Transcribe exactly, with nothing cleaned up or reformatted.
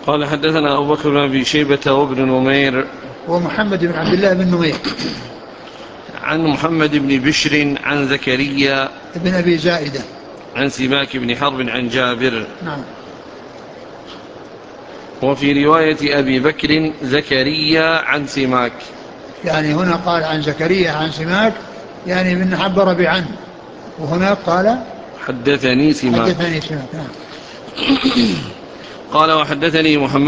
قال حدثنا أبو بكر بن أبي شيبة وابن نمير ومحمد بن عبد الله بن نمير عن محمد بن بشر عن زكريا بن أبي زائدة عن سماك بن حرب عن جابر. نعم. وفي رواية أبي بكر زكريا عن سماك، يعني هنا قال عن زكريا عن سماك يعني من حب ربي عنه، وهناك قال حدثني سماك. حدثني سماك. نعم. قال وحدثني محمد